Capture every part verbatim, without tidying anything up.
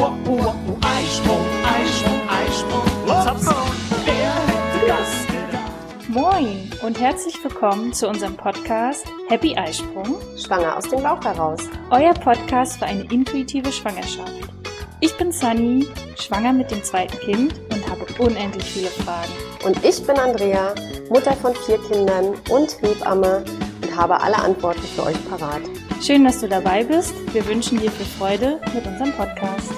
uh, uh, uh, Eisprung, Eisprung, Eisprung, Hopsam, wer hätte das gedacht? Moin und herzlich willkommen zu unserem Podcast Happy Eisprung, Schwanger aus dem Bauch heraus. Euer Podcast für eine intuitive Schwangerschaft. Ich bin Sunny, schwanger mit dem zweiten Kind und habe unendlich viele Fragen. Und ich bin Andrea, Mutter von vier Kindern und Hebamme und habe alle Antworten für euch parat. Schön, dass du dabei bist. Wir wünschen dir viel Freude mit unserem Podcast.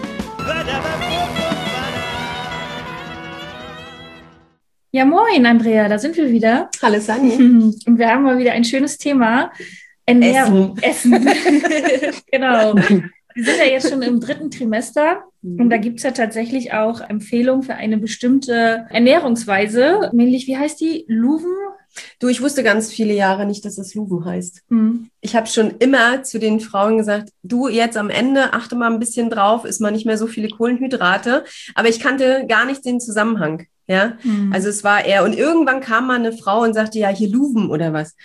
Ja, moin Andrea, da sind wir wieder. Hallo Sunny. Und wir haben mal wieder ein schönes Thema. Ernährung. Essen. Essen. Genau. Wir sind ja jetzt schon im dritten Trimester und da gibt es ja tatsächlich auch Empfehlungen für eine bestimmte Ernährungsweise, nämlich, wie heißt die? Luven? Du, ich wusste ganz viele Jahre nicht, dass es Luven heißt. Mhm. Ich habe schon immer zu den Frauen gesagt, du jetzt am Ende achte mal ein bisschen drauf, isst mal nicht mehr so viele Kohlenhydrate, aber ich kannte gar nicht den Zusammenhang. Ja, mhm. Also es war eher, und irgendwann kam mal eine Frau und sagte, ja, hier Luven oder was.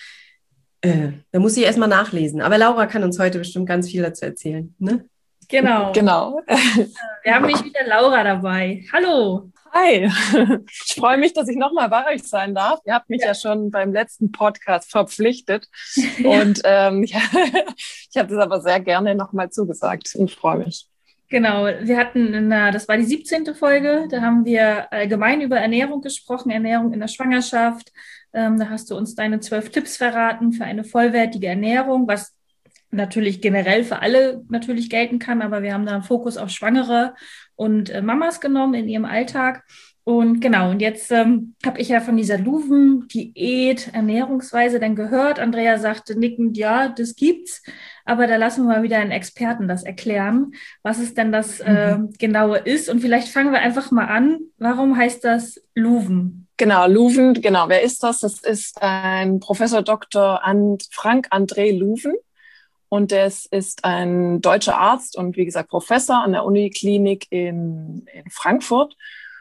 Äh, da muss ich erstmal nachlesen. Aber Laura kann uns heute bestimmt ganz viel dazu erzählen. Ne? Genau. Genau. Wir haben nicht wieder Laura dabei. Hallo. Hi. Ich freue mich, dass ich nochmal bei euch sein darf. Ihr habt mich ja, ja schon beim letzten Podcast verpflichtet. Ja. Und ähm, ja, ich habe das aber sehr gerne nochmal zugesagt und freue mich. Genau, wir hatten, in der, das war die siebzehnte Folge, da haben wir allgemein über Ernährung gesprochen, Ernährung in der Schwangerschaft. Ähm, da hast du uns deine zwölf Tipps verraten für eine vollwertige Ernährung, was natürlich generell für alle natürlich gelten kann, aber wir haben da einen Fokus auf Schwangere und äh, Mamas genommen in ihrem Alltag. Und genau, und jetzt ähm, habe ich ja von dieser Luven-Diät, Ernährungsweise dann gehört. Andrea sagte nickend, ja, das gibt's. Aber da lassen wir mal wieder einen Experten das erklären, was es denn das äh, Genaue ist. Und vielleicht fangen wir einfach mal an. Warum heißt das Luven? Genau, Luven, genau. Wer ist das? Das ist ein Professor Doktor And- Frank André Luven. Und das ist ein deutscher Arzt und wie gesagt Professor an der Uniklinik in, in Frankfurt.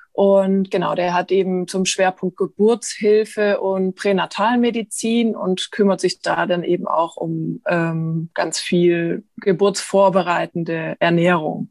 Und genau, der hat eben zum Schwerpunkt Geburtshilfe und Pränatalmedizin und kümmert sich da dann eben auch um ähm, ganz viel geburtsvorbereitende Ernährung.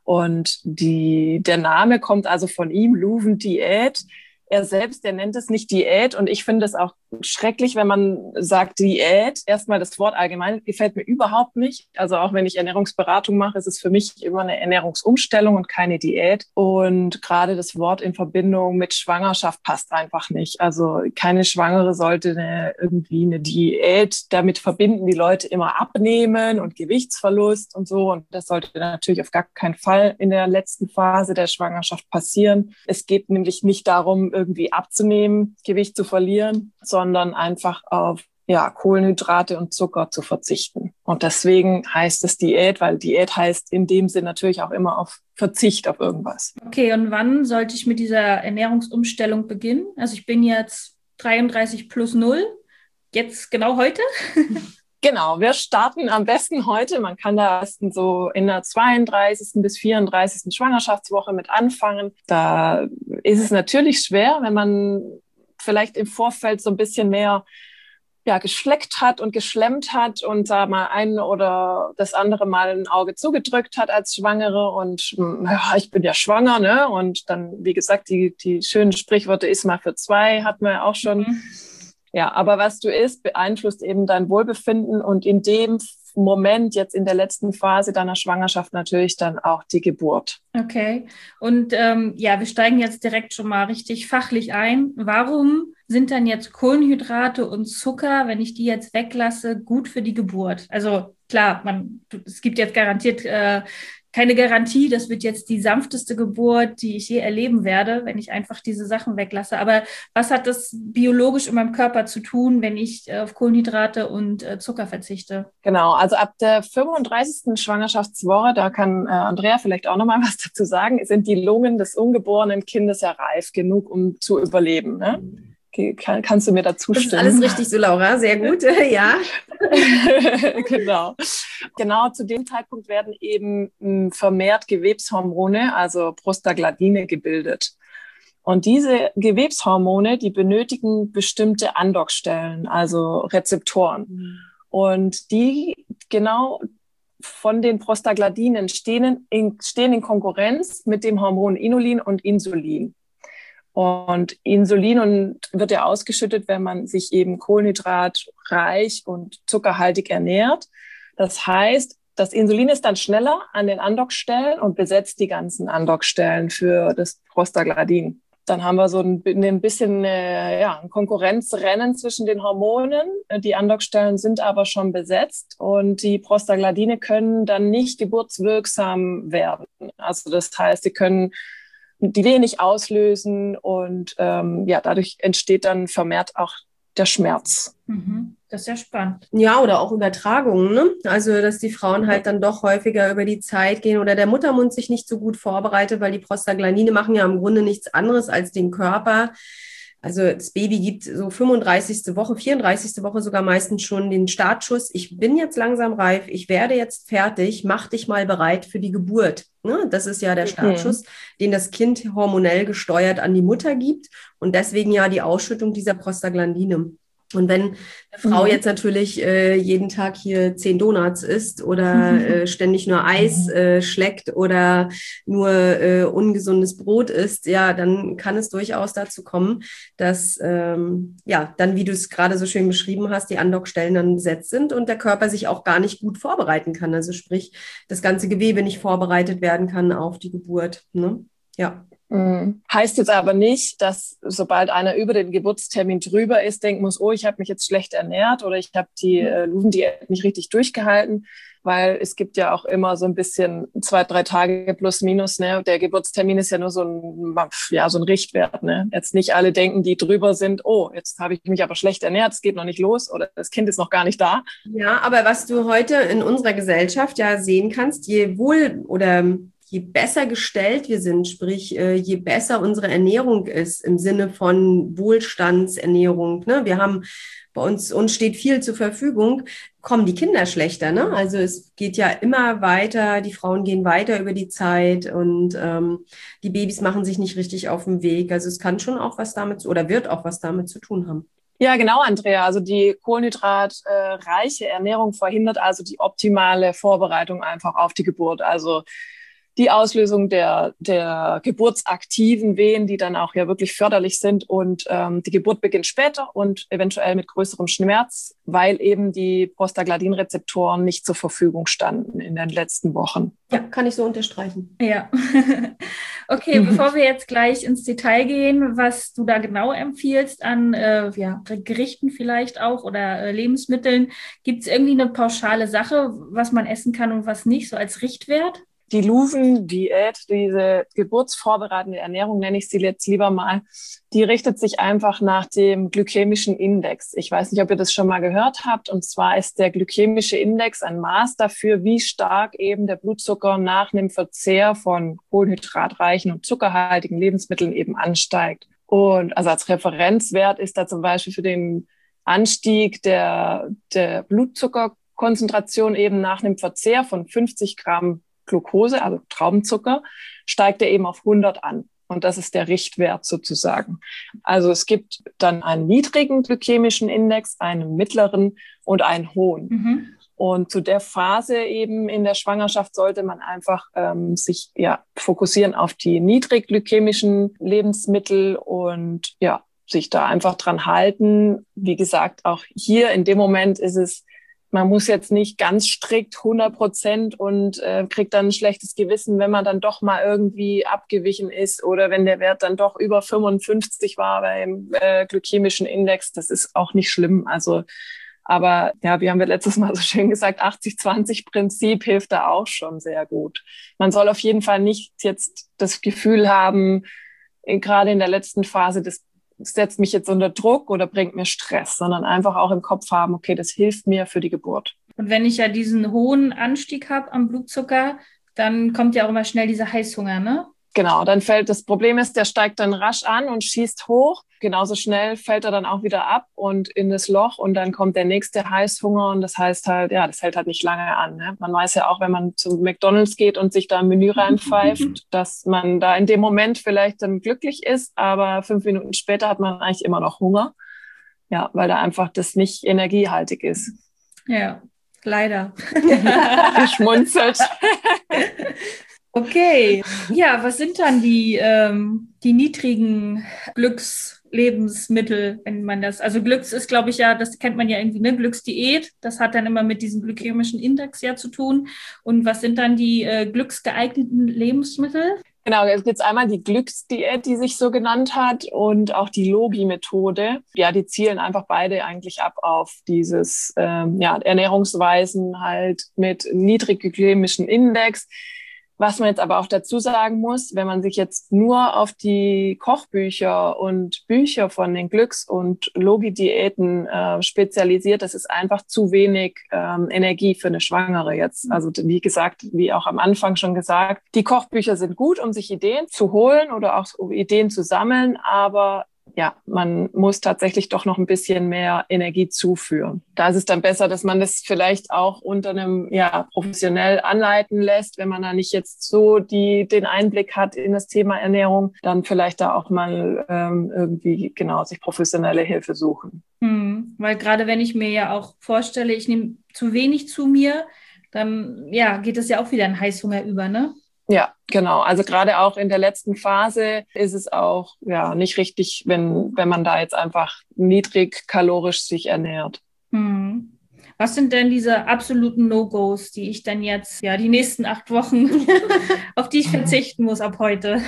Und die, der Name kommt also von ihm, Luven-Diät. Er selbst, der nennt es nicht Diät und ich finde es auch schrecklich, wenn man sagt Diät. Erstmal das Wort allgemein gefällt mir überhaupt nicht. Also auch wenn ich Ernährungsberatung mache, ist es für mich immer eine Ernährungsumstellung und keine Diät. Und gerade das Wort in Verbindung mit Schwangerschaft passt einfach nicht. Also keine Schwangere sollte eine, irgendwie eine Diät damit verbinden, die Leute immer abnehmen und Gewichtsverlust und so. Und das sollte natürlich auf gar keinen Fall in der letzten Phase der Schwangerschaft passieren. Es geht nämlich nicht darum, irgendwie abzunehmen, Gewicht zu verlieren, sondern einfach auf ja, Kohlenhydrate und Zucker zu verzichten. Und deswegen heißt es Diät, weil Diät heißt in dem Sinn natürlich auch immer auf Verzicht auf irgendwas. Okay, und wann sollte ich mit dieser Ernährungsumstellung beginnen? Also ich bin jetzt dreiunddreißig plus null, jetzt genau heute? Genau, wir starten am besten heute. Man kann da erst so in der zweiunddreißigsten bis vierunddreißigsten Schwangerschaftswoche mit anfangen. Da ist es natürlich schwer, wenn man vielleicht im Vorfeld so ein bisschen mehr ja, geschleckt hat und geschlemmt hat und da mal ein oder das andere Mal ein Auge zugedrückt hat als Schwangere und ja, ich bin ja schwanger, ne? Und dann, wie gesagt, die, die schönen Sprichworte ist mal für zwei, hatten wir ja auch schon. Mhm. Ja, aber was du isst, beeinflusst eben dein Wohlbefinden und in dem Moment, jetzt in der letzten Phase deiner Schwangerschaft, natürlich dann auch die Geburt. Okay, und ähm, ja, wir steigen jetzt direkt schon mal richtig fachlich ein. Warum sind dann jetzt Kohlenhydrate und Zucker, wenn ich die jetzt weglasse, gut für die Geburt? Also klar, man, es gibt jetzt garantiert äh, keine Garantie, das wird jetzt die sanfteste Geburt, die ich je erleben werde, wenn ich einfach diese Sachen weglasse. Aber was hat das biologisch in meinem Körper zu tun, wenn ich äh, auf Kohlenhydrate und äh, Zucker verzichte? Genau, also ab der fünfunddreißigsten Schwangerschaftswoche, da kann äh, Andrea vielleicht auch nochmal was dazu sagen, sind die Lungen des ungeborenen Kindes ja reif genug, um zu überleben, ne? Okay, kann, kannst du mir dazu stimmen? Das ist alles richtig so, Laura. Sehr gut, ja. Genau. Genau zu dem Zeitpunkt werden eben vermehrt Gewebshormone, also Prostaglandine, gebildet. Und diese Gewebshormone, die benötigen bestimmte Andockstellen, also Rezeptoren. Mhm. Und die genau von den Prostaglandinen stehen in, stehen in Konkurrenz mit dem Hormon Inulin und Insulin. Und Insulin und wird ja ausgeschüttet, wenn man sich eben kohlenhydratreich und zuckerhaltig ernährt. Das heißt, das Insulin ist dann schneller an den Andockstellen und besetzt die ganzen Andockstellen für das Prostaglandin. Dann haben wir so ein, ein bisschen äh, ja, ein Konkurrenzrennen zwischen den Hormonen. Die Andockstellen sind aber schon besetzt und die Prostaglandine können dann nicht geburtswirksam werden. Also das heißt, sie können die Wehe nicht auslösen und ähm, ja, dadurch entsteht dann vermehrt auch der Schmerz. Mhm. Das ist ja spannend. Ja, oder auch Übertragungen, ne? Also, dass die Frauen halt dann doch häufiger über die Zeit gehen oder der Muttermund sich nicht so gut vorbereitet, weil die Prostaglandine machen ja im Grunde nichts anderes als den Körper. Also das Baby gibt so fünfunddreißigste Woche, vierunddreißigste Woche sogar meistens schon den Startschuss. Ich bin jetzt langsam reif, ich werde jetzt fertig, mach dich mal bereit für die Geburt. Ne? Das ist ja der Startschuss, mhm. den das Kind hormonell gesteuert an die Mutter gibt und deswegen ja die Ausschüttung dieser Prostaglandine. Und wenn eine Frau jetzt natürlich äh, jeden Tag hier zehn Donuts isst oder äh, ständig nur Eis äh, schleckt oder nur äh, ungesundes Brot isst, ja, dann kann es durchaus dazu kommen, dass, ähm, ja, dann, wie du es gerade so schön beschrieben hast, die Andockstellen dann besetzt sind und der Körper sich auch gar nicht gut vorbereiten kann. Also sprich, das ganze Gewebe nicht vorbereitet werden kann auf die Geburt. Ne? Ja. Mhm. Heißt jetzt aber nicht, dass sobald einer über den Geburtstermin drüber ist, denken muss, oh, ich habe mich jetzt schlecht ernährt oder ich habe die äh, Luvendiät nicht richtig durchgehalten, weil es gibt ja auch immer so ein bisschen zwei, drei Tage plus minus. Ne? Der Geburtstermin ist ja nur so ein, ja, so ein Richtwert. Ne? Jetzt nicht alle denken, die drüber sind, oh, jetzt habe ich mich aber schlecht ernährt, es geht noch nicht los oder das Kind ist noch gar nicht da. Ja, aber was du heute in unserer Gesellschaft ja sehen kannst, je wohl oder je besser gestellt wir sind, sprich, je besser unsere Ernährung ist im Sinne von Wohlstandsernährung, ne? Wir haben bei uns, uns steht viel zur Verfügung, kommen die Kinder schlechter, ne? Also es geht ja immer weiter, die Frauen gehen weiter über die Zeit und ähm, die Babys machen sich nicht richtig auf den Weg. Also es kann schon auch was damit, oder wird auch was damit zu tun haben. Ja, genau, Andrea. Also die kohlenhydratreiche Ernährung verhindert also die optimale Vorbereitung einfach auf die Geburt. Also die Auslösung der, der geburtsaktiven Wehen, die dann auch ja wirklich förderlich sind. Und ähm, die Geburt beginnt später und eventuell mit größerem Schmerz, weil eben die Prostaglandin-Rezeptoren nicht zur Verfügung standen in den letzten Wochen. Ja, kann ich so unterstreichen. Ja. Okay, bevor wir jetzt gleich ins Detail gehen, was du da genau empfiehlst an äh, ja, Gerichten vielleicht auch oder äh, Lebensmitteln, gibt es irgendwie eine pauschale Sache, was man essen kann und was nicht, so als Richtwert? Die Luven-Diät, diese geburtsvorbereitende Ernährung, nenne ich sie jetzt lieber mal, die richtet sich einfach nach dem glykämischen Index. Ich weiß nicht, ob ihr das schon mal gehört habt. Und zwar ist der glykämische Index ein Maß dafür, wie stark eben der Blutzucker nach einem Verzehr von kohlenhydratreichen und zuckerhaltigen Lebensmitteln eben ansteigt. Und also als Referenzwert ist da zum Beispiel für den Anstieg der, der Blutzuckerkonzentration eben nach einem Verzehr von fünfzig Gramm Glucose, also Traubenzucker, steigt er eben auf hundert an. Und das ist der Richtwert sozusagen. Also es gibt dann einen niedrigen glykämischen Index, einen mittleren und einen hohen. Mhm. Und zu der Phase eben in der Schwangerschaft sollte man einfach ähm, sich ja fokussieren auf die niedrigglykämischen Lebensmittel und ja, sich da einfach dran halten. Wie gesagt, auch hier in dem Moment ist es, man muss jetzt nicht ganz strikt hundert Prozent und äh, kriegt dann ein schlechtes Gewissen, wenn man dann doch mal irgendwie abgewichen ist oder wenn der Wert dann doch über fünfundfünfzig war beim äh, glykämischen Index. Das ist auch nicht schlimm. Also, aber ja, wie haben wir letztes Mal so schön gesagt, achtzig zwanzig Prinzip hilft da auch schon sehr gut. Man soll auf jeden Fall nicht jetzt das Gefühl haben, gerade in der letzten Phase des setzt mich jetzt unter Druck oder bringt mir Stress, sondern einfach auch im Kopf haben, okay, das hilft mir für die Geburt. Und wenn ich ja diesen hohen Anstieg habe am Blutzucker, dann kommt ja auch immer schnell dieser Heißhunger, ne? Genau, dann fällt, das Problem ist, der steigt dann rasch an und schießt hoch. Genauso schnell fällt er dann auch wieder ab und in das Loch und dann kommt der nächste Heißhunger und das heißt halt, ja, das hält halt nicht lange an. Ne? Man weiß ja auch, wenn man zu McDonald's geht und sich da ein Menü reinpfeift, dass man da in dem Moment vielleicht dann glücklich ist, aber fünf Minuten später hat man eigentlich immer noch Hunger. Ja, weil da einfach das nicht energiehaltig ist. Ja. Leider. Geschmunzelt. Okay. Ja, was sind dann die, ähm, die niedrigen Glückslebensmittel, wenn man das, also Glücks ist, glaube ich, ja, das kennt man ja irgendwie, ne, Glücksdiät, das hat dann immer mit diesem glykämischen Index ja zu tun. Und was sind dann die äh, glücksgeeigneten Lebensmittel? Genau, jetzt gibt es einmal die Glücksdiät, die sich so genannt hat, und auch die Logi-Methode. Ja, die zielen einfach beide eigentlich ab auf dieses ähm, ja, Ernährungsweisen halt mit niedrigglykämischen Index. Was man jetzt aber auch dazu sagen muss, wenn man sich jetzt nur auf die Kochbücher und Bücher von den Glücks- und Logi-Diäten äh, spezialisiert, das ist einfach zu wenig ähm, Energie für eine Schwangere jetzt. Also wie gesagt, wie auch am Anfang schon gesagt, die Kochbücher sind gut, um sich Ideen zu holen oder auch um Ideen zu sammeln, aber ja, man muss tatsächlich doch noch ein bisschen mehr Energie zuführen. Da ist es dann besser, dass man das vielleicht auch unter einem, ja, professionell anleiten lässt, wenn man da nicht jetzt so die, den Einblick hat in das Thema Ernährung, dann vielleicht da auch mal ähm, irgendwie, genau, sich professionelle Hilfe suchen. Hm, weil gerade wenn ich mir ja auch vorstelle, ich nehme zu wenig zu mir, dann, ja, geht es ja auch wieder in Heißhunger über, ne? Ja, genau. Also gerade auch in der letzten Phase ist es auch ja nicht richtig, wenn, wenn man da jetzt einfach niedrig kalorisch sich ernährt. Hm. Was sind denn diese absoluten No-Gos, die ich dann jetzt, ja, die nächsten acht Wochen, auf die ich verzichten muss ab heute?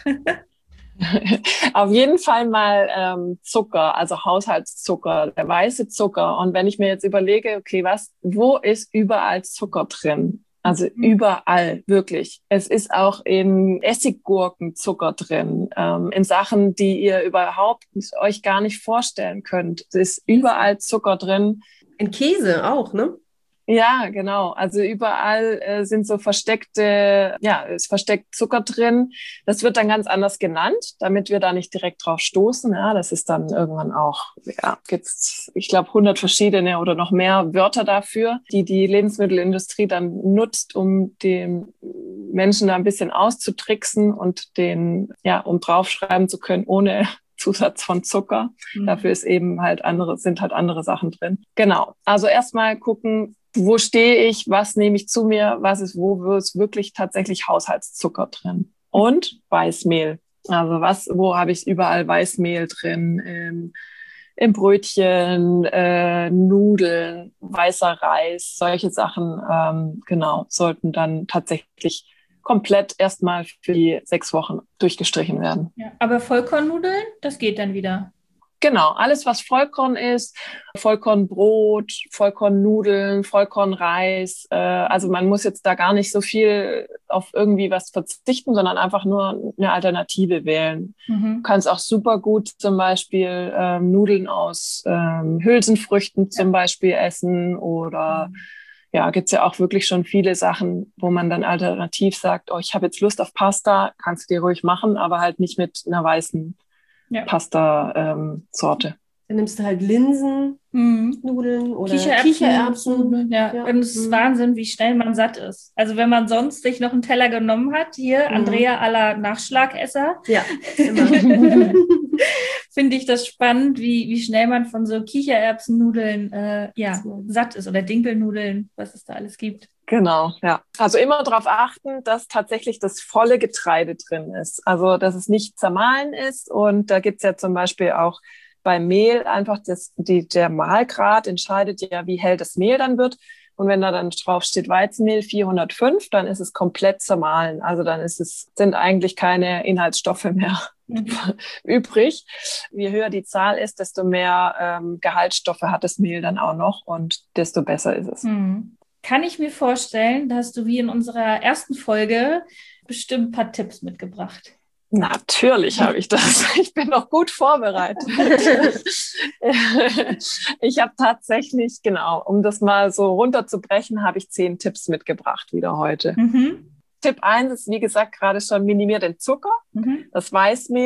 Auf jeden Fall mal ähm, Zucker, also Haushaltszucker, der weiße Zucker. Und wenn ich mir jetzt überlege, okay, was, wo ist überall Zucker drin? Also überall, wirklich. Es ist auch in Essiggurken Zucker drin, ähm, in Sachen, die ihr überhaupt euch gar nicht vorstellen könnt. Es ist überall Zucker drin. In Käse auch, ne? Ja, genau. Also überall äh, sind so versteckte, ja, ist versteckt Zucker drin. Das wird dann ganz anders genannt, damit wir da nicht direkt drauf stoßen. Ja, das ist dann irgendwann auch, ja, gibt's, ich glaube, hundert verschiedene oder noch mehr Wörter dafür, die die Lebensmittelindustrie dann nutzt, um den Menschen da ein bisschen auszutricksen und den, ja, um draufschreiben zu können, ohne Zusatz von Zucker. Mhm. Dafür ist eben halt andere, sind halt andere Sachen drin. Genau. Also erstmal gucken, wo stehe ich, was nehme ich zu mir, was ist, wo ist wirklich tatsächlich Haushaltszucker drin. Und Weißmehl. Also was, wo habe ich überall Weißmehl drin? Im, im Brötchen, äh, Nudeln, weißer Reis, solche Sachen, ähm, genau, sollten dann tatsächlich komplett erstmal für die sechs Wochen durchgestrichen werden. Ja, aber Vollkornnudeln, das geht dann wieder. Genau, alles, was Vollkorn ist, Vollkornbrot, Vollkornnudeln, Vollkornreis. Äh, also man muss jetzt da gar nicht so viel auf irgendwie was verzichten, sondern einfach nur eine Alternative wählen. Mhm. Du kannst auch super gut zum Beispiel ähm, Nudeln aus ähm, Hülsenfrüchten zum ja. Beispiel essen oder mhm. ja, gibt's ja auch wirklich schon viele Sachen, wo man dann alternativ sagt, oh, ich habe jetzt Lust auf Pasta, kannst du dir ruhig machen, aber halt nicht mit einer weißen ja. Pasta-Sorte. Ähm, Dann nimmst du halt Linsen, mhm. Nudeln oder Kichererbsen. Kichererbsen. Ja. Ja. Und es ist mhm. Wahnsinn, wie schnell man satt ist. Also wenn man sonst sich noch einen Teller genommen hat, hier mhm. Andrea à la Nachschlagesser. Ja, immer. Finde ich das spannend, wie, wie schnell man von so Kichererbsennudeln äh, ja, satt ist oder Dinkelnudeln, was es da alles gibt. Genau, ja. Also immer darauf achten, dass tatsächlich das volle Getreide drin ist. Also dass es nicht zermahlen ist. Und da gibt's ja zum Beispiel auch beim Mehl einfach das, die, der Mahlgrad entscheidet ja, wie hell das Mehl dann wird. Und wenn da dann drauf steht Weizenmehl vierhundertfünf, dann ist es komplett zermahlen. Also dann ist es, sind eigentlich keine Inhaltsstoffe mehr mhm. übrig. Je höher die Zahl ist, desto mehr ähm, Gehaltsstoffe hat das Mehl dann auch noch und desto besser ist es. Mhm. Kann ich mir vorstellen, dass du wie in unserer ersten Folge bestimmt ein paar Tipps mitgebracht. Natürlich habe ich das. Ich bin noch gut vorbereitet. Ich habe tatsächlich, genau, um das mal so runterzubrechen, habe ich zehn Tipps mitgebracht wieder heute. Mhm. Tipp eins ist, wie gesagt, gerade schon, minimier den Zucker, mhm. das Weißmehl.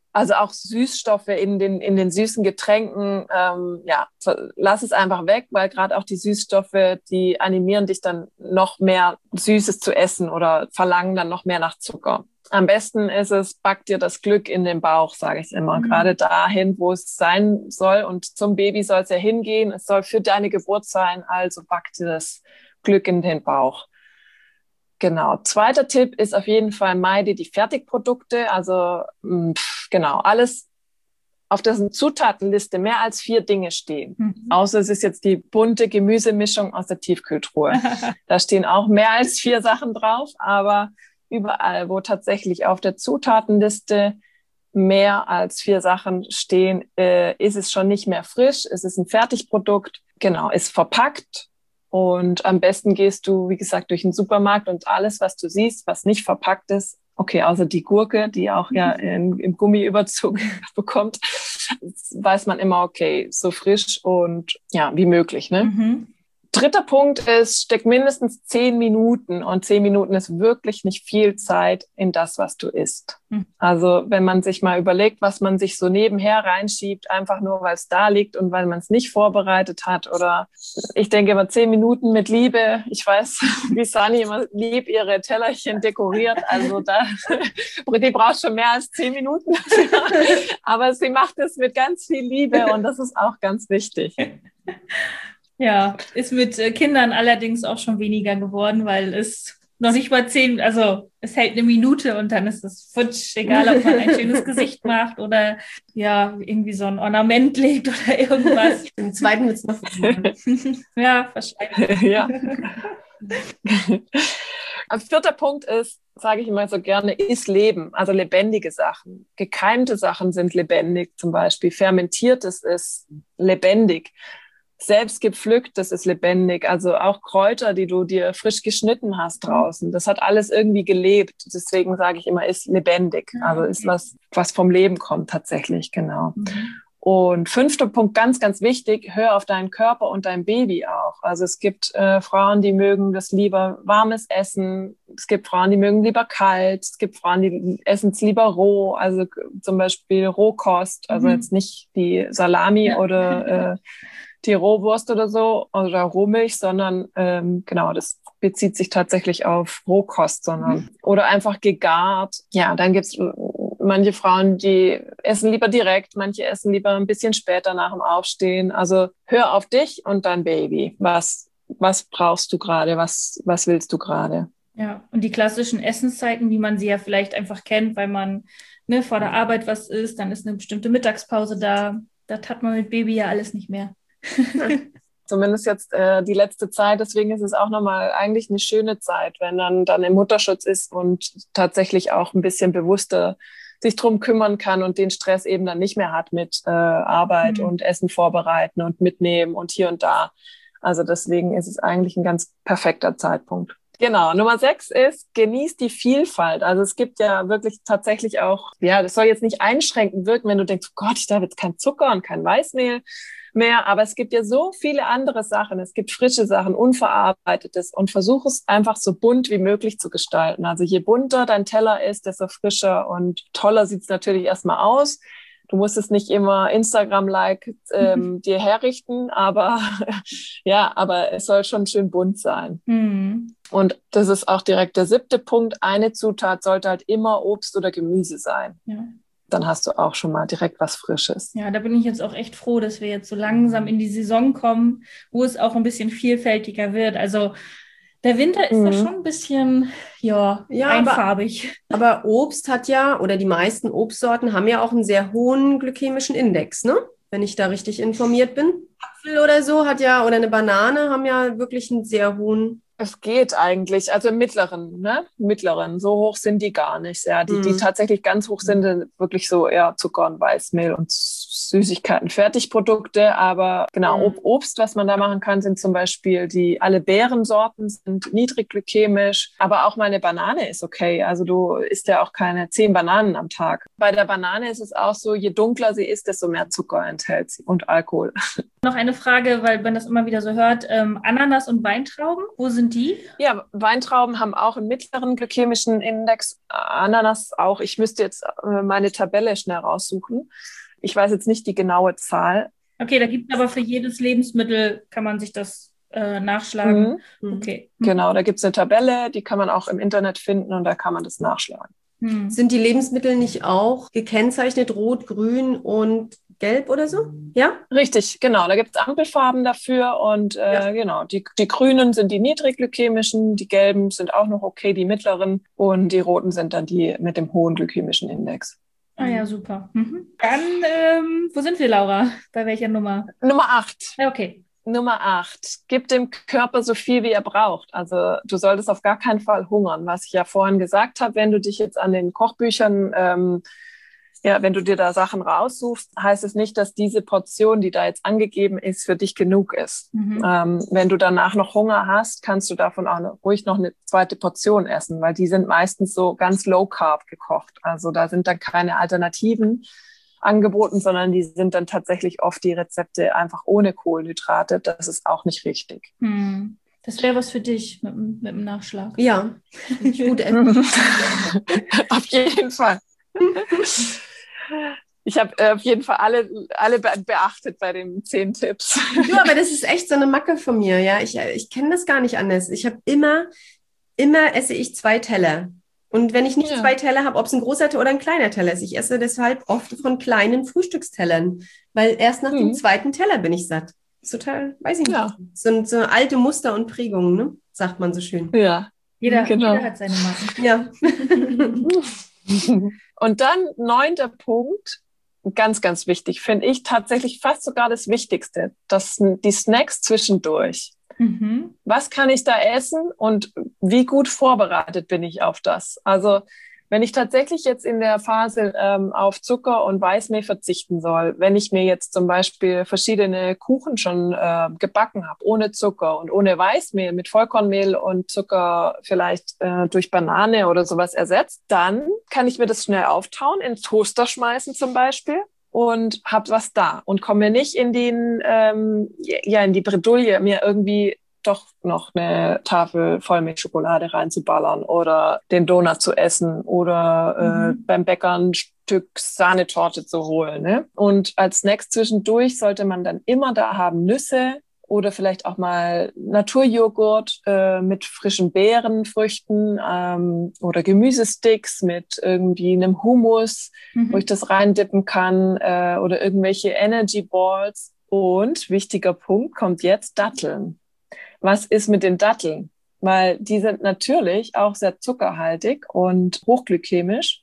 Also auch Süßstoffe in den, in den süßen Getränken, ähm, ja, lass es einfach weg, weil gerade auch die Süßstoffe, die animieren dich dann noch mehr Süßes zu essen oder verlangen dann noch mehr nach Zucker. Am besten ist es, back dir das Glück in den Bauch, sage ich immer. Mhm. Gerade dahin, wo es sein soll. Und zum Baby soll es ja hingehen. Es soll für deine Geburt sein, also back dir das Glück in den Bauch. Genau. Zweiter Tipp ist auf jeden Fall, meide die Fertigprodukte. Also pff, genau, alles, auf dessen Zutatenliste mehr als vier Dinge stehen. Mhm. Außer es ist jetzt die bunte Gemüsemischung aus der Tiefkühltruhe. Da stehen auch mehr als vier Sachen drauf, aber überall, wo tatsächlich auf der Zutatenliste mehr als vier Sachen stehen, äh, ist es schon nicht mehr frisch. Es ist ein Fertigprodukt, genau, ist verpackt. Und am besten gehst du, wie gesagt, durch den Supermarkt und alles, was du siehst, was nicht verpackt ist, okay, außer die Gurke, die auch ja in, im Gummiüberzug bekommt, weiß man immer, okay, so frisch und ja, wie möglich, ne? Mhm. Dritter Punkt ist, steck mindestens zehn Minuten und zehn Minuten ist wirklich nicht viel Zeit in das, was du isst. Mhm. Also wenn man sich mal überlegt, was man sich so nebenher reinschiebt, einfach nur, weil es da liegt und weil man es nicht vorbereitet hat oder ich denke immer zehn Minuten mit Liebe. Ich weiß, wie Sani immer lieb ihre Tellerchen dekoriert, also da, die braucht schon mehr als zehn Minuten. Aber sie macht es mit ganz viel Liebe und das ist auch ganz wichtig. Ja, ist mit Kindern allerdings auch schon weniger geworden, weil es noch nicht mal zehn, also es hält eine Minute und dann ist es futsch, egal ob man ein schönes Gesicht macht oder ja, irgendwie so ein Ornament legt oder irgendwas. Im zweiten wird es noch ja, wahrscheinlich. Ja. Ein vierter Punkt ist, sage ich immer so gerne, ist Leben, also lebendige Sachen. Gekeimte Sachen sind lebendig, zum Beispiel fermentiertes ist lebendig. Selbst gepflückt, das ist lebendig. Also auch Kräuter, die du dir frisch geschnitten hast draußen. Das hat alles irgendwie gelebt. Deswegen sage ich immer, ist lebendig. Also ist was, was vom Leben kommt tatsächlich, genau. Mhm. Und fünfter Punkt, ganz, ganz wichtig, hör auf deinen Körper und dein Baby auch. Also es gibt äh, Frauen, die mögen das lieber warmes Essen. Es gibt Frauen, die mögen lieber kalt. Es gibt Frauen, die essen es lieber roh. Also zum Beispiel Rohkost. Also mhm. jetzt nicht die Salami ja. oder äh, die Rohwurst oder so oder Rohmilch, sondern ähm, genau, das bezieht sich tatsächlich auf Rohkost, sondern mhm. oder einfach gegart. Ja, dann gibt's manche Frauen, die essen lieber direkt, manche essen lieber ein bisschen später nach dem Aufstehen. Also hör auf dich und dein Baby. Was was brauchst du gerade? Was was willst du gerade? Ja, und die klassischen Essenszeiten, wie man sie ja vielleicht einfach kennt, weil man ne, vor der Arbeit was isst, dann ist eine bestimmte Mittagspause da. Das hat man mit Baby ja alles nicht mehr. Zumindest jetzt äh, die letzte Zeit, deswegen ist es auch nochmal eigentlich eine schöne Zeit, wenn man dann im Mutterschutz ist und tatsächlich auch ein bisschen bewusster sich drum kümmern kann und den Stress eben dann nicht mehr hat mit äh, Arbeit mhm. und Essen vorbereiten und mitnehmen und hier und da. Also deswegen ist es eigentlich ein ganz perfekter Zeitpunkt. Genau, Nummer sechs ist, genieß die Vielfalt. Also es gibt ja wirklich tatsächlich auch, ja, das soll jetzt nicht einschränkend wirken, wenn du denkst, oh Gott, ich darf jetzt kein Zucker und kein Weißmehl mehr, aber es gibt ja so viele andere Sachen. Es gibt frische Sachen, unverarbeitetes und versuch es einfach so bunt wie möglich zu gestalten. Also je bunter dein Teller ist, desto frischer und toller sieht es natürlich erstmal aus. Du musst es nicht immer Instagram-like ähm, dir herrichten, aber ja, aber es soll schon schön bunt sein. Mhm. Und das ist auch direkt der siebte Punkt. Eine Zutat sollte halt immer Obst oder Gemüse sein. Ja. Dann hast du auch schon mal direkt was Frisches. Ja, da bin ich jetzt auch echt froh, dass wir jetzt so langsam in die Saison kommen, wo es auch ein bisschen vielfältiger wird. Also der Winter ist mhm. da schon ein bisschen, ja, ja einfarbig. Aber, aber Obst hat ja, oder die meisten Obstsorten haben ja auch einen sehr hohen glykämischen Index, ne? Wenn ich da richtig informiert bin. Apfel oder so hat ja, oder eine Banane haben ja wirklich einen sehr hohen. Es geht eigentlich, also im mittleren, ne? Mittleren, so hoch sind die gar nicht. Ja, die, mhm. die tatsächlich ganz hoch sind, sind wirklich so eher Zucker und Weißmehl und Süßigkeiten, Fertigprodukte. Aber genau, mhm. Obst, was man da machen kann, sind zum Beispiel die, alle Beerensorten sind niedrig glykämisch, aber auch mal eine Banane ist okay. Also du isst ja auch keine zehn Bananen am Tag. Bei der Banane ist es auch so, je dunkler sie ist, desto mehr Zucker enthält sie und Alkohol. Noch eine Frage, weil man das immer wieder so hört, ähm, Ananas und Weintrauben, wo sind Und die? Ja, Weintrauben haben auch einen mittleren glykämischen Index, Ananas auch. Ich müsste jetzt äh, meine Tabelle schnell raussuchen. Ich weiß jetzt nicht die genaue Zahl. Okay, da gibt es aber für jedes Lebensmittel, kann man sich das äh, nachschlagen. Mhm. Okay. Genau, da gibt es eine Tabelle, die kann man auch im Internet finden und da kann man das nachschlagen. Hm. Sind die Lebensmittel nicht auch gekennzeichnet rot, grün und gelb oder so? Ja? Richtig, genau. Da gibt es Ampelfarben dafür und äh, Ja. genau, die, die grünen sind die niedrigglykämischen, die gelben sind auch noch okay, die mittleren und die roten sind dann die mit dem hohen glykämischen Index. Ah ja, super. Mhm. Dann, ähm, wo sind wir, Laura? Bei welcher Nummer? Nummer acht. Ja, okay. Nummer acht. Gib dem Körper so viel, wie er braucht. Also du solltest auf gar keinen Fall hungern. Was ich ja vorhin gesagt habe, wenn du dich jetzt an den Kochbüchern, ähm, ja, wenn du dir da Sachen raussuchst, heißt es nicht, dass diese Portion, die da jetzt angegeben ist, für dich genug ist. Mhm. Ähm, wenn du danach noch Hunger hast, kannst du davon auch noch, ruhig noch eine zweite Portion essen, weil die sind meistens so ganz low carb gekocht. Also da sind dann keine Alternativen angeboten, sondern die sind dann tatsächlich oft die Rezepte einfach ohne Kohlenhydrate. Das ist auch nicht richtig. Hm. Das wäre was für dich mit, mit dem Nachschlag. Ja. Gut. Auf jeden Fall. Ich habe äh, auf jeden Fall alle, alle be- beachtet bei den zehn Tipps. Du, aber das ist echt so eine Macke von mir, ja. Ich, ich kenne das gar nicht anders. Ich habe immer, immer esse ich zwei Teller. Und wenn ich nicht Ja. zwei Teller habe, ob es ein großer oder ein kleiner Teller ist, ich esse deshalb oft von kleinen Frühstückstellern, weil erst nach Mhm. dem zweiten Teller bin ich satt. Ist total, weiß ich nicht. Ja. So, so alte Muster und Prägungen, ne? Sagt man so schön. Ja. Jeder, Genau. jeder hat seine Macken. Ja. Und dann neunter Punkt, ganz, ganz wichtig, finde ich tatsächlich fast sogar das Wichtigste, das, die Snacks zwischendurch. Mhm. Was kann ich da essen und wie gut vorbereitet bin ich auf das? Also wenn ich tatsächlich jetzt in der Phase ähm, auf Zucker und Weißmehl verzichten soll, wenn ich mir jetzt zum Beispiel verschiedene Kuchen schon äh, gebacken habe, ohne Zucker und ohne Weißmehl, mit Vollkornmehl und Zucker vielleicht äh, durch Banane oder sowas ersetzt, dann kann ich mir das schnell auftauen, in den Toaster schmeißen zum Beispiel und hab was da und komme nicht in den, ähm, ja, in die Bredouille, mir irgendwie doch noch eine Tafel Vollmilchschokolade reinzuballern oder den Donut zu essen oder äh, Mhm. beim Bäcker ein Stück Sahnetorte zu holen. Ne? Und als Snacks zwischendurch sollte man dann immer da haben Nüsse oder vielleicht auch mal Naturjoghurt äh, mit frischen Beeren, Früchten ähm, oder Gemüsesticks mit irgendwie einem Hummus, Mhm. wo ich das reindippen kann äh, oder irgendwelche Energy Balls. Und wichtiger Punkt kommt jetzt Datteln. Was ist mit den Datteln? Weil die sind natürlich auch sehr zuckerhaltig und hochglykämisch.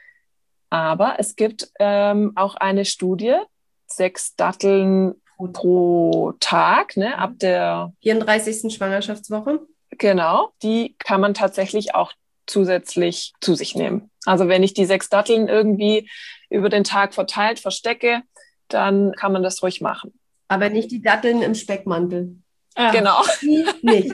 Aber es gibt ähm, auch eine Studie, sechs Datteln pro Tag, ne, ab der, vierunddreißigsten Schwangerschaftswoche. genau, die kann man tatsächlich auch zusätzlich zu sich nehmen. Also wenn ich die sechs Datteln irgendwie über den Tag verteilt verstecke, dann kann man das ruhig machen. Aber nicht die Datteln im Speckmantel. Ah. Genau. Die nicht.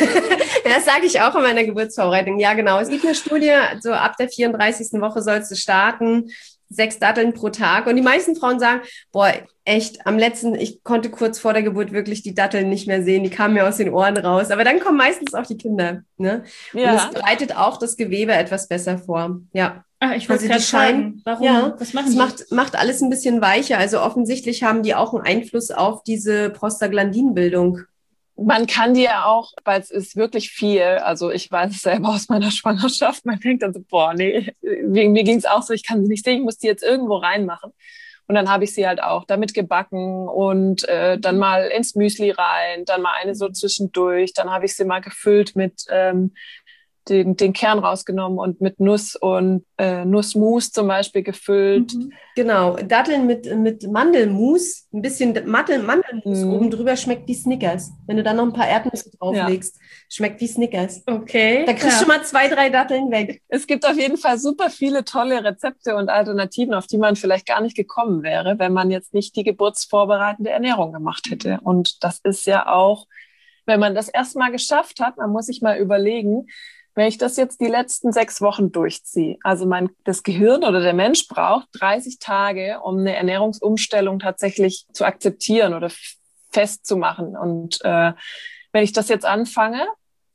Das sage ich auch in meiner Geburtsvorbereitung. Ja, genau. Es gibt eine Studie, so ab der vierunddreißigsten Woche sollst du starten, sechs Datteln pro Tag. Und die meisten Frauen sagen, boah, echt, am letzten, ich konnte kurz vor der Geburt wirklich die Datteln nicht mehr sehen, die kamen mir aus den Ohren raus. Aber dann kommen meistens auch die Kinder. Ne? Ja. Und es bereitet auch das Gewebe etwas besser vor. Ja. Ah, ich wollte Also gerade die scheinen- fragen, warum? Ja, Was machen Es die? macht, macht alles ein bisschen weicher. Also offensichtlich haben die auch einen Einfluss auf diese Prostaglandinbildung. Man kann die ja auch, weil es ist wirklich viel, also ich weiß es selber aus meiner Schwangerschaft, man denkt dann so, boah, nee, wegen mir ging es auch so, ich kann sie nicht sehen, ich muss die jetzt irgendwo reinmachen. Und dann habe ich sie halt auch damit gebacken und äh, dann mal ins Müsli rein, dann mal eine so zwischendurch, dann habe ich sie mal gefüllt mit ähm, den, den Kern rausgenommen und mit Nuss und äh, Nussmus zum Beispiel gefüllt. Mhm. Genau, Datteln mit, mit Mandelmus, ein bisschen Mandel, Mandelmus Mhm. oben drüber schmeckt wie Snickers. Wenn du dann noch ein paar Erdnüsse drauflegst, schmeckt wie Snickers. Okay. Da kriegst ja. du mal zwei, drei Datteln weg. Es gibt auf jeden Fall super viele tolle Rezepte und Alternativen, auf die man vielleicht gar nicht gekommen wäre, wenn man jetzt nicht die geburtsvorbereitende Ernährung gemacht hätte. Und das ist ja auch, wenn man das erstmal geschafft hat, man muss sich mal überlegen, wenn ich das jetzt die letzten sechs Wochen durchziehe, also mein, das Gehirn oder der Mensch braucht dreißig Tage, um eine Ernährungsumstellung tatsächlich zu akzeptieren oder f- festzumachen. Und äh, wenn ich das jetzt anfange,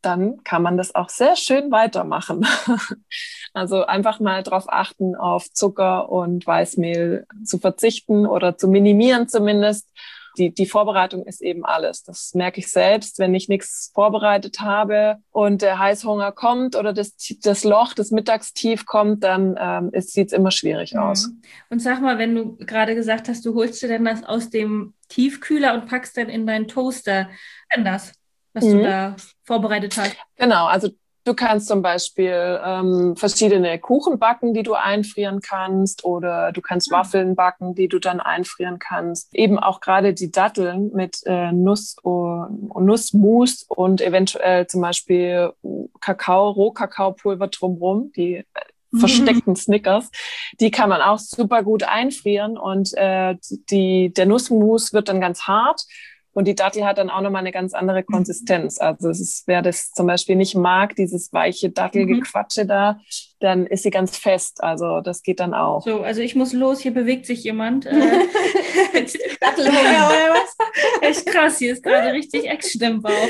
dann kann man das auch sehr schön weitermachen. Also einfach mal darauf achten, auf Zucker und Weißmehl zu verzichten oder zu minimieren zumindest. Die, die Vorbereitung ist eben alles. Das merke ich selbst, wenn ich nichts vorbereitet habe und der Heißhunger kommt oder das, das Loch, das Mittagstief kommt, dann ähm, sieht es immer schwierig aus. Und sag mal, wenn du gerade gesagt hast, du holst dir denn das aus dem Tiefkühler und packst dann in deinen Toaster, denn das, was mhm. du da vorbereitet hast? Genau, also du kannst zum Beispiel ähm, verschiedene Kuchen backen, die du einfrieren kannst, oder du kannst ja. Waffeln backen, die du dann einfrieren kannst. Eben auch gerade die Datteln mit äh, Nuss und Nussmus und eventuell zum Beispiel Kakao, Rohkakaopulver drumherum, die mhm. versteckten Snickers, die kann man auch super gut einfrieren und äh, die, der Nussmus wird dann ganz hart. Und die Dattel hat dann auch nochmal eine ganz andere Konsistenz. Also es ist, wer das zum Beispiel nicht mag, dieses weiche Dattelgequatsche mhm. da, dann ist sie ganz fest. Also das geht dann auch. So, also ich muss los, hier bewegt sich jemand. Äh, Dattelhunger oder was? Echt krass, hier ist gerade richtig Action im Bauch.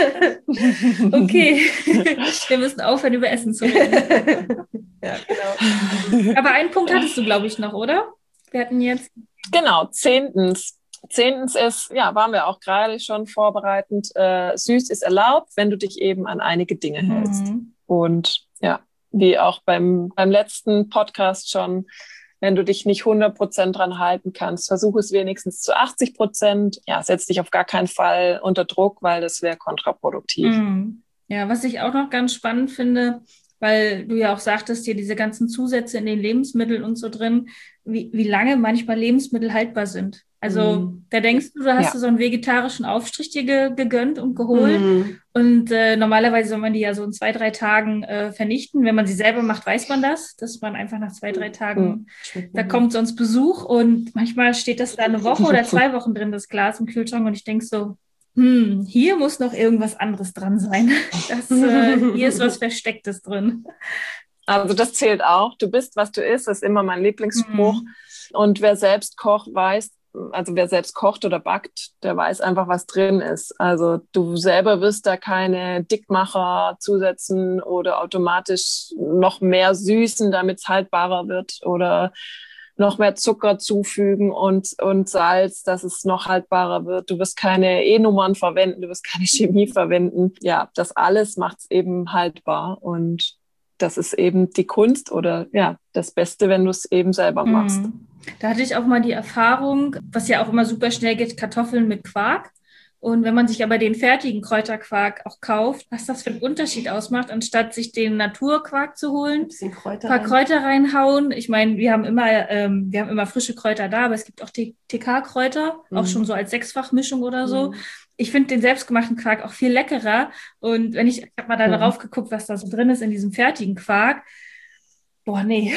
Okay, wir müssen aufhören, über Essen zu reden. Ja, genau. Aber einen Punkt hattest du, glaube ich, noch, oder? Wir hatten jetzt... Genau, zehntens. Zehntens ist, ja, waren wir auch gerade schon vorbereitend, äh, süß ist erlaubt, wenn du dich eben an einige Dinge hältst. Mhm. Und ja, wie auch beim, beim letzten Podcast schon, wenn du dich nicht hundert Prozent dran halten kannst, versuch es wenigstens zu achtzig Prozent. Ja, setz dich auf gar keinen Fall unter Druck, weil das wäre kontraproduktiv. Mhm. Ja, was ich auch noch ganz spannend finde, weil du ja auch sagtest, hier diese ganzen Zusätze in den Lebensmitteln und so drin, wie, wie lange manchmal Lebensmittel haltbar sind. Also mm. da denkst du, du hast ja. du so einen vegetarischen Aufstrich dir ge- gegönnt und geholt mm. und äh, normalerweise soll man die ja so in zwei, drei Tagen äh, vernichten. Wenn man sie selber macht, weiß man das, dass man einfach nach zwei, drei Tagen, mm. da kommt sonst Besuch und manchmal steht das da eine Woche oder zwei Wochen drin, das Glas im Kühlschrank, und ich denk so, hm, hier muss noch irgendwas anderes dran sein. Das, äh, hier ist was Verstecktes drin. Also das zählt auch. Du bist, was du isst, ist immer mein Lieblingsspruch. Mhm. Und wer selbst kocht, weiß, also wer selbst kocht oder backt, der weiß einfach, was drin ist. Also du selber wirst da keine Dickmacher zusetzen oder automatisch noch mehr süßen, damit es haltbarer wird, oder noch mehr Zucker zufügen und, und Salz, dass es noch haltbarer wird. Du wirst keine E-Nummern verwenden, du wirst keine Chemie verwenden. Ja, das alles macht es eben haltbar, und das ist eben die Kunst oder ja, das Beste, wenn du es eben selber machst. Da hatte ich auch mal die Erfahrung, was ja auch immer super schnell geht, Kartoffeln mit Quark. Und wenn man sich aber den fertigen Kräuterquark auch kauft, was das für einen Unterschied ausmacht, anstatt sich den Naturquark zu holen, ein paar rein. Kräuter reinhauen. Ich meine, wir haben immer, ähm, wir haben immer frische Kräuter da, aber es gibt auch T K-Kräuter, mhm. auch schon so als Sechsfachmischung oder so. Mhm. Ich finde den selbstgemachten Quark auch viel leckerer. Und wenn ich, ich habe mal da mhm. drauf geguckt, was da so drin ist in diesem fertigen Quark. Boah, nee.